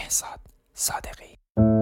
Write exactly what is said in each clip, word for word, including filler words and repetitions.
مهرزاد صادقی.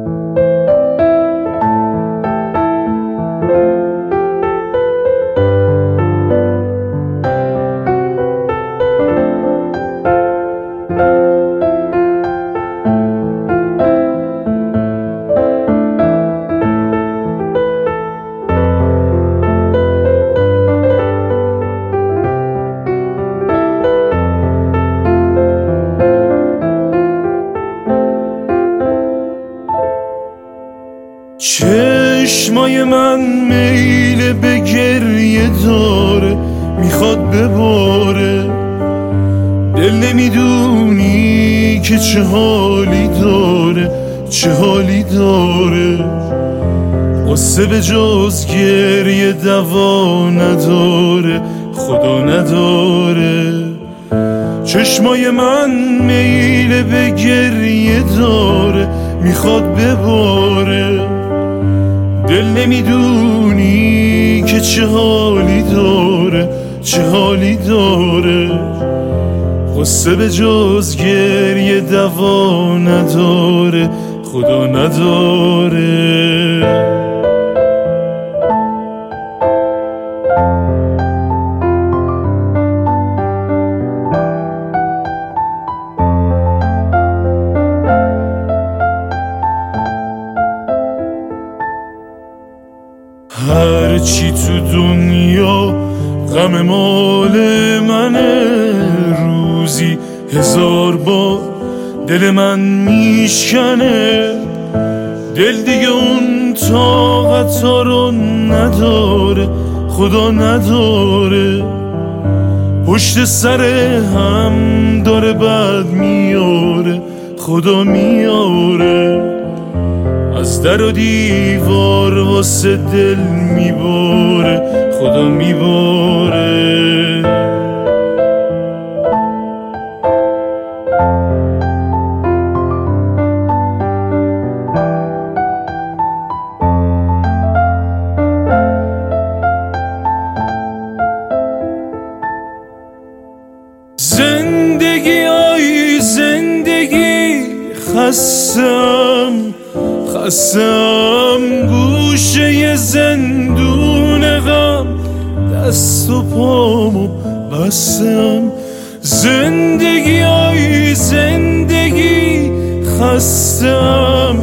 چشمای من میل به گریه داره، میخواد بباره. دل نمیدونی که چه حالی داره، چه حالی داره. قصه به جز گریه دوا نداره، خدا نداره. چشمای من میل به گریه داره، میخواد بباره. دل نمیدونی که چه حالی داره، چه حالی داره. قصه به جز گریه دوا نداره، خدا نداره. هر چی تو دنیا غم مال منه، روزی هزار بار دل من میشکنه. دل دیگه اون طاقتا رو نداره، خدا نداره. پشت سر هم داره بد میاره، خدا میاره. از در و دیوار واسه دل میباره، خدا میباره. زندگی آی زندگی، خستم خستم گوشه زندون غم، دست و پامو بستم. زندگی آی زندگی، خستم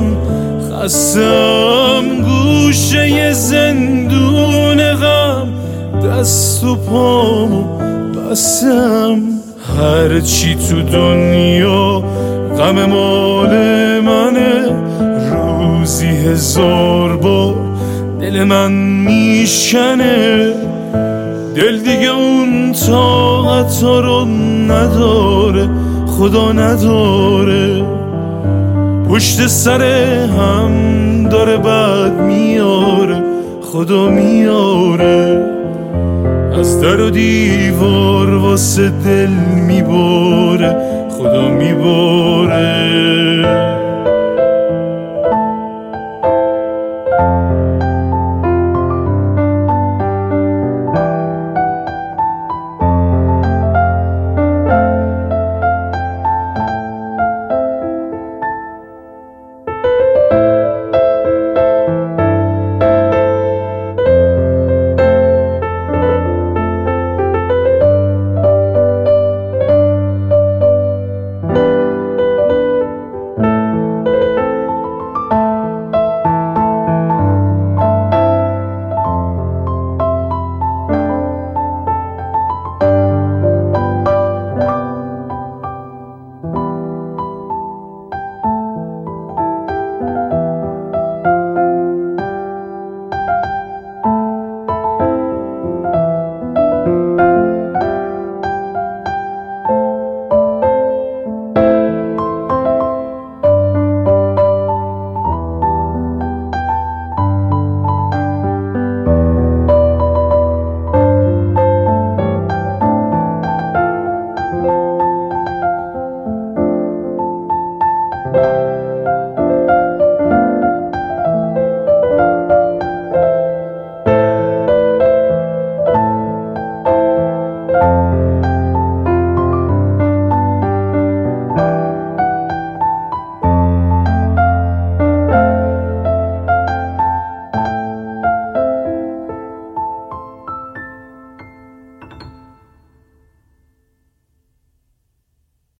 خستم گوشه زندون غم، دست و پامو بستم. هر چی تو دنیا غم مال منه، روزی هزار بار دل من میشکنه. دل دیگه اون طاقتا رو نداره، خدا نداره. پشت سر هم داره بد میاره، خدا میاره. از در و دیوار واسه دل میباره، خدا میباره. Thank you.